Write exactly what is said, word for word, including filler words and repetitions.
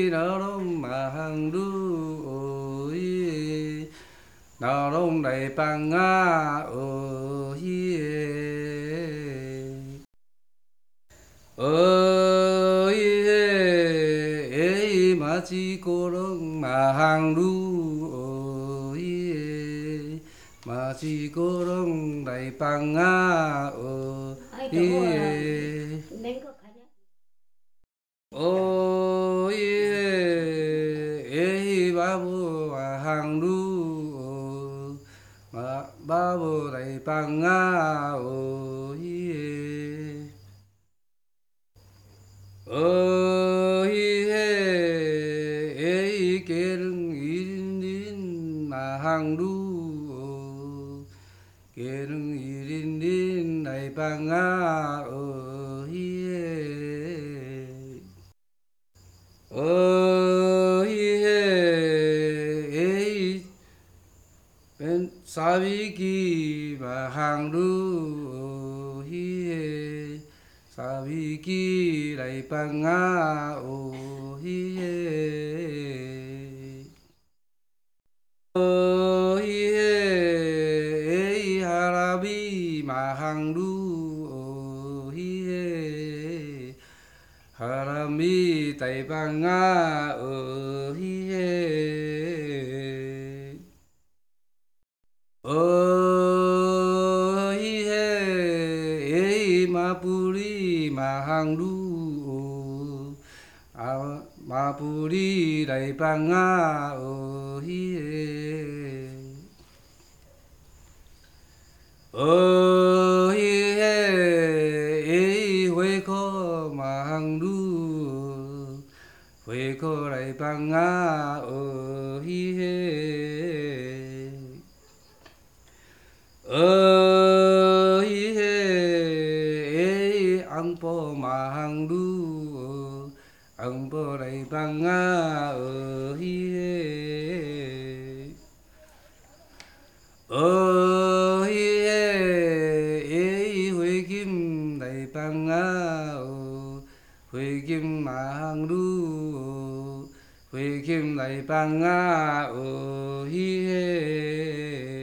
nó đông mà hàng đu ôi nó đông đầy bằng ngã ôi ơi ấy mà chỉ cô đông mà hàng đu ôi mà chỉ cô đông đầy bằng ngã ôi ai chỗ nên có khả năng ôi ấy ba bố mà hàng đu mà ba bố đầy bằng ngã ôi ơi ấy kê lưng in in mà hàng đu kê lưng in in đầy bằng ngã ôi ơi ấy bên sabi ki mà hàng đu hi sabi ki đầy bằng ngã ô hi ơi ấy harabi mà hàng đu hi harami đầy bằng ngã ô hi ơi ấy ma puri ma hàng đu à, ma puri đầy bằng ngã ơi ơi ấy huế khó mà hàng đu huế khó đầy bằng ngã ơi ơi ê ăn po mà hàng đu ăn po đầy bằng ngã ơi ơi ê huế kim đầy bằng ngã huế kim mà hàng đu huế kim đầy bằng ngã ơi